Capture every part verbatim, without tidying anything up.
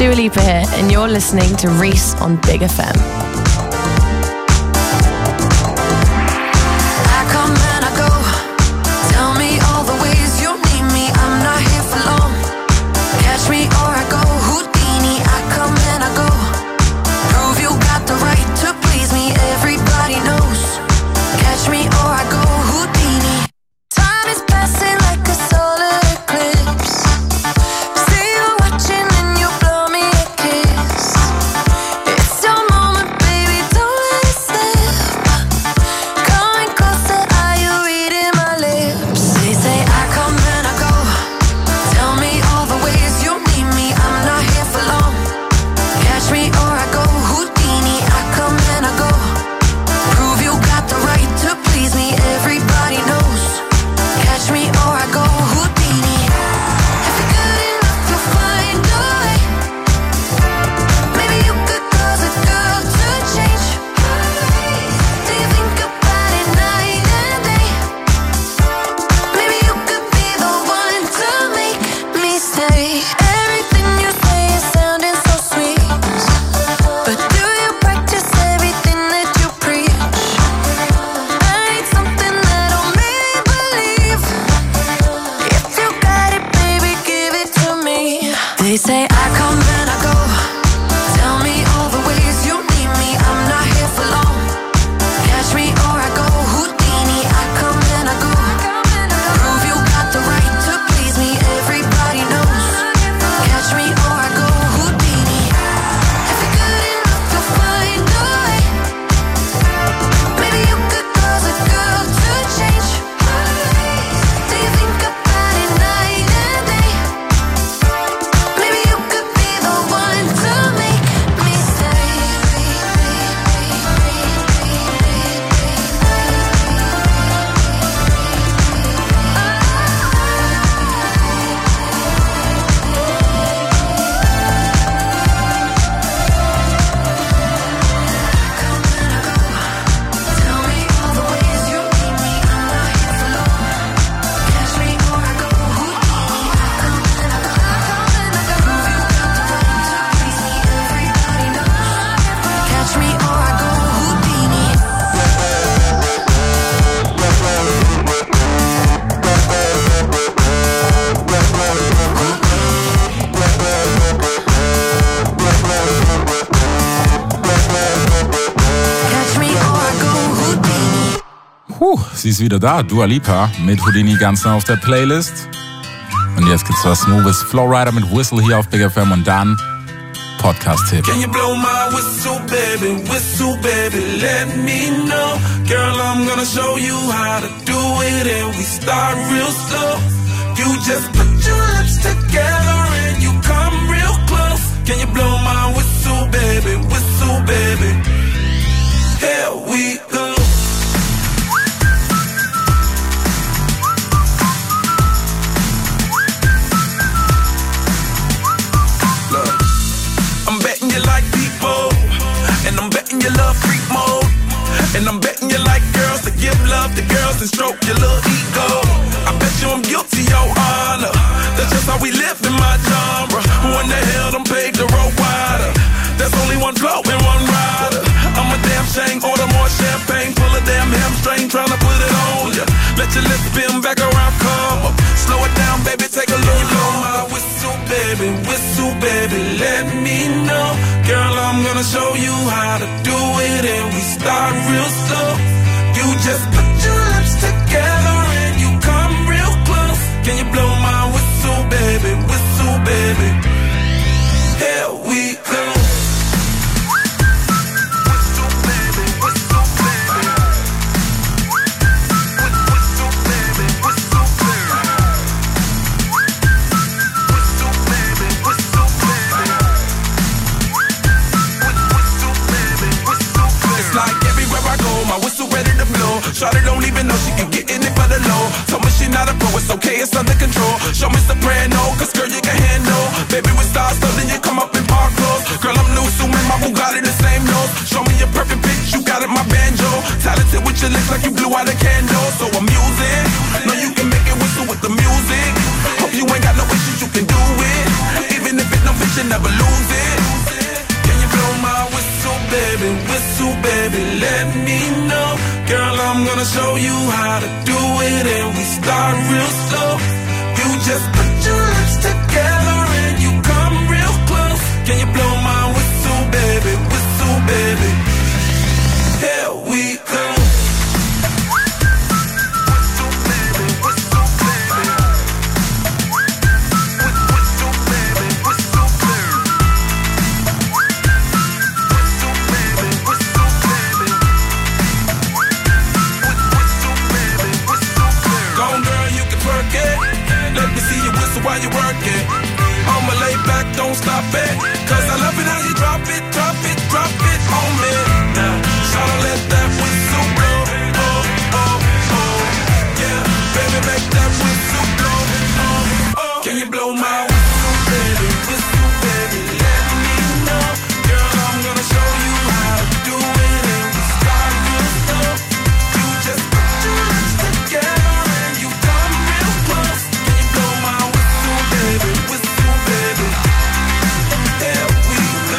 Dua Lipa here, and you're listening to Reese on Big F M. Sie ist wieder da, Dua Lipa mit Houdini ganz nah auf der Playlist. Und jetzt gibt's was Smoothes, Flowrider mit Whistle hier auf Big F M und dann Podcast-Tipp. Can you blow my whistle, baby, whistle, baby, let me know. Girl, I'm gonna show you how to do it and we start real slow. You just put your lips together and you come real close. Can you blow my whistle, baby, whistle, baby? Here we go. And I'm betting you love freak mode. And I'm betting you like girls to give love to girls and stroke your little ego. I bet you I'm guilty, your honor. That's just how we live in my genre. Who in the hell done paved the road wider? There's only one flow and one rider. I'm a damn shame, order more champagne. Pull a damn hamstring, tryna put it on ya. Let your lips spin back around, come up. Slow it down, baby, take a look. Blow my whistle, baby, whistle, baby, let me know. Girl, I'm gonna show you how to do it and we start real slow. You just put your lips together and you come real close. Can you blow my whistle, baby, whistle, baby? Here we go. Shawty don't even know she can get in it for the low. Told me she not a pro, it's okay, it's under control. Show me soprano, cause girl you can handle. Baby with stars, so then you come up in park clothes. Girl I'm new, so when my Bugatti the same nose. Show me your perfect pitch, you got it, my banjo. Talented with your lips like you blew out a candle. So I'm using, know you can make it whistle with the music. Hope you ain't got no issues, you can do it. Even if it no bitch, you never lose it. gonna show you how to do it, and we start real slow. You just put your lips together and you come real close. Can you blow my whistle, baby, whistle, baby? Here we go. While you work it, I'ma lay back, don't stop it. Cause I love it how you drop it, drop it, drop it on me. Now, try to let that whistle blow. Oh, oh, oh. Yeah, baby, make that whistle blow. Oh, oh. Can you blow my whistle, baby? Whistle, baby, let me know. Girl, I'm gonna show you how to do it, and we start real slow. You just put your lips together and you come real close. Can you blow my baby, whistle, baby, there we go.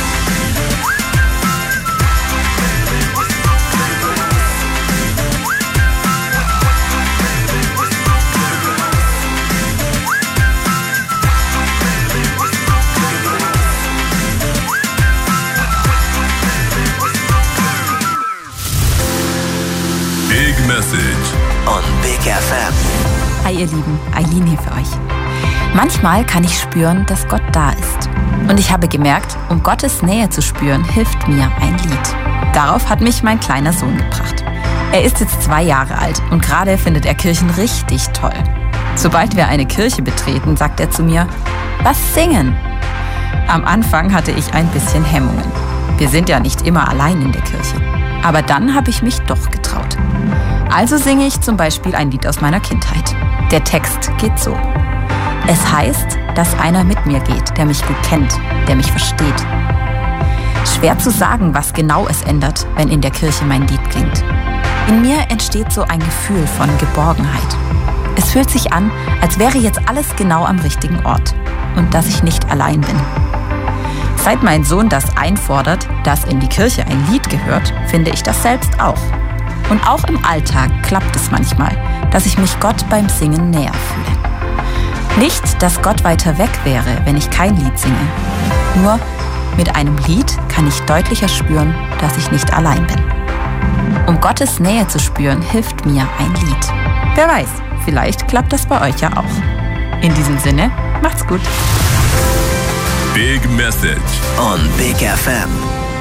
Big Message on Big F M. Hi ihr Lieben, Eileen hier für euch. Manchmal kann ich spüren, dass Gott da ist. Und ich habe gemerkt, um Gottes Nähe zu spüren, hilft mir ein Lied. Darauf hat mich mein kleiner Sohn gebracht. Er ist jetzt zwei Jahre alt und gerade findet er Kirchen richtig toll. Sobald wir eine Kirche betreten, sagt er zu mir, lass singen. Am Anfang hatte ich ein bisschen Hemmungen. Wir sind ja nicht immer allein in der Kirche. Aber dann habe ich mich doch getraut. Also singe ich zum Beispiel ein Lied aus meiner Kindheit. Der Text geht so. Es heißt, dass einer mit mir geht, der mich gut kennt, der mich versteht. Schwer zu sagen, was genau es ändert, wenn in der Kirche mein Lied klingt. In mir entsteht so ein Gefühl von Geborgenheit. Es fühlt sich an, als wäre jetzt alles genau am richtigen Ort und dass ich nicht allein bin. Seit mein Sohn das einfordert, dass in die Kirche ein Lied gehört, finde ich das selbst auch. Und auch im Alltag klappt es manchmal, dass ich mich Gott beim Singen näher fühle. Nicht, dass Gott weiter weg wäre, wenn ich kein Lied singe. Nur mit einem Lied kann ich deutlicher spüren, dass ich nicht allein bin. Um Gottes Nähe zu spüren, hilft mir ein Lied. Wer weiß, vielleicht klappt das bei euch ja auch. In diesem Sinne, macht's gut. Big Message on Big F M.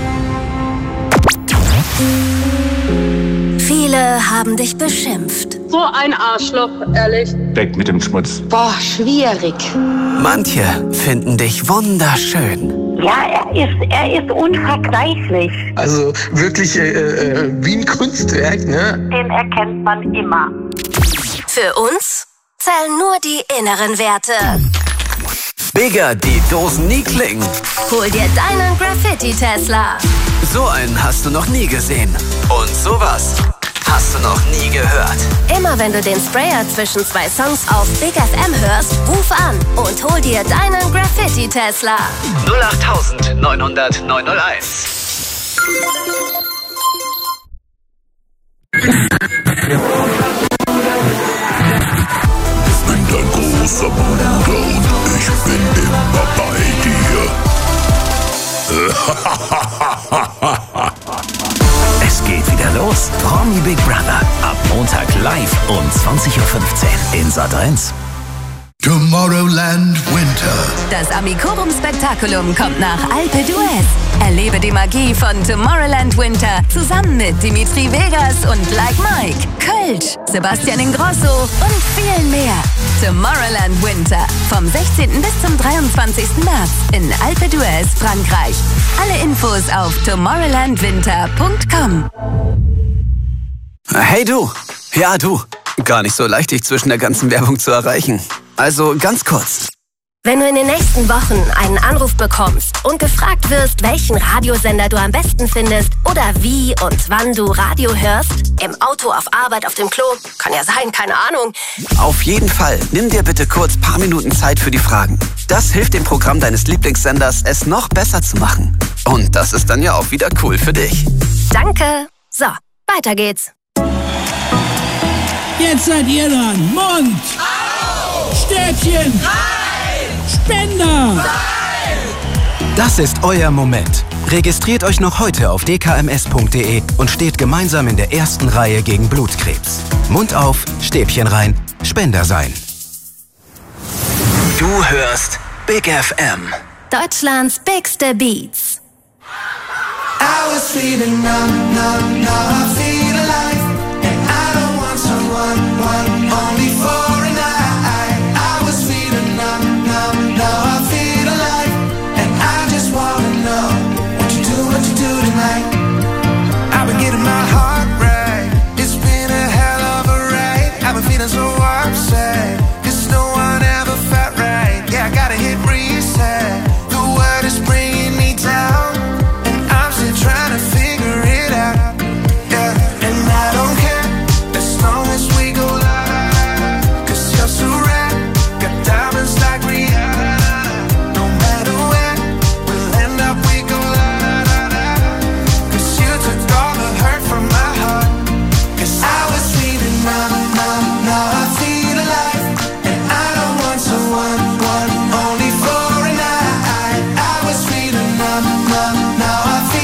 Viele haben dich beschimpft. So ein Arschloch, ehrlich. Weg mit dem Schmutz. Boah, schwierig. Manche finden dich wunderschön. Ja, er ist, er ist unvergleichlich. Also wirklich äh, äh, wie ein Kunstwerk, ne? Den erkennt man immer. Für uns zählen nur die inneren Werte. Bigger die Dosen nie klingen. Hol dir deinen Graffiti-Tesla. So einen hast du noch nie gesehen. Und sowas hast du noch nie gehört. Immer wenn du den Sprayer zwischen zwei Songs auf Big F M hörst, ruf an und hol dir deinen Graffiti-Tesla. null acht neun null null neun null eins. Ich bin dein großer Bruder und ich bin immer bei dir. Es geht wieder los. Promi Big Brother. Ab Montag live um zwanzig Uhr fünfzehn in Sat eins. Tomorrowland Winter. Das Amicorum-Spektakulum kommt nach Alpe d'Huez. Erlebe die Magie von Tomorrowland Winter zusammen mit Dimitri Vegas und Like Mike, Kölsch, Sebastian Ingrosso und vielen mehr. Tomorrowland Winter vom sechzehnten bis zum dreiundzwanzigsten März in Alpe d'Huez, Frankreich. Alle Infos auf tomorrowland winter punkt com. Hey du. Ja du. Gar nicht so leicht, dich zwischen der ganzen Werbung zu erreichen. Also ganz kurz. Wenn du in den nächsten Wochen einen Anruf bekommst und gefragt wirst, welchen Radiosender du am besten findest oder wie und wann du Radio hörst, im Auto, auf Arbeit, auf dem Klo, kann ja sein, keine Ahnung. Auf jeden Fall, nimm dir bitte kurz ein paar Minuten Zeit für die Fragen. Das hilft dem Programm deines Lieblingssenders, es noch besser zu machen. Und das ist dann ja auch wieder cool für dich. Danke. So, weiter geht's. Jetzt seid ihr dran. Mund. Au. Stäbchen. Nein. Spender. Nein. Das ist euer Moment. Registriert euch noch heute auf d k m s punkt d e und steht gemeinsam in der ersten Reihe gegen Blutkrebs. Mund auf, Stäbchen rein, Spender sein. Du hörst Big F M. Deutschlands bigste Beats. I was feeling numb, numb, now I feel alive. And I don't want someone, one, only for a night. I was feeling numb, numb, now I feel alive. And I just wanna know what you do, what you do tonight. I've been getting my heart right. It's been a hell of a ride. I've been feeling so upset. Cause no one ever felt right. Yeah, I gotta hit reset. The world is bringing me down. Trying to figure it out, yeah. And I don't care as long as we go la la la. Cause you're so rare, got diamonds like Rihanna. No matter where we'll end up, we go la la la la. Cause you took all the hurt from my heart. Cause I was feeling numb, numb, now I feel alive. And I don't want someone, one, only for a night. I was feeling numb, numb, now I feel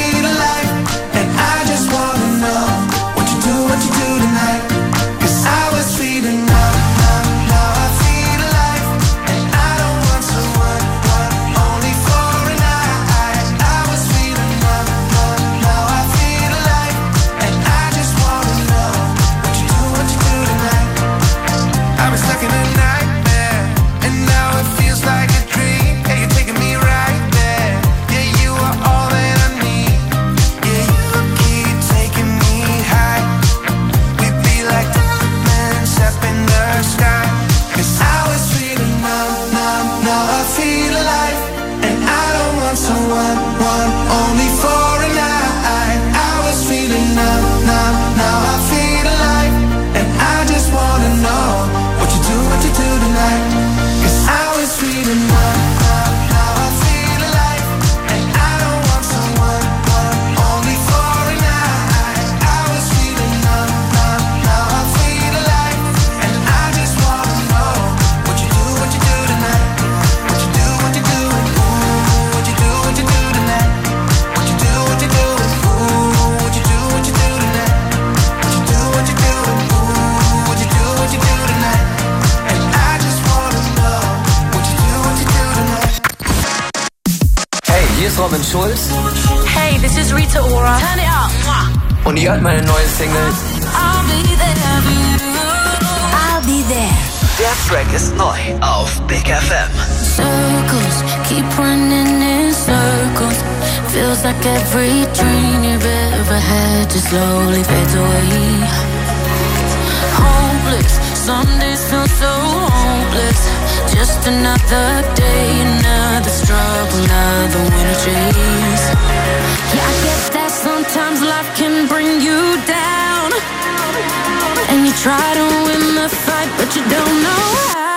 Robin Schulz. Hey, this is Rita Ora. Turn it up. Und ihr hört meine neue Single. I'll be there. I'll be there. Der Track ist neu auf Big F M. Circles keep running in circles. Feels like every dream you've ever had just slowly fades away. Hopeless, some days feel so hopeless. Just another day, another struggle, another winter chase. Yeah, I get that sometimes life can bring you down. And you try to win the fight, but you don't know how.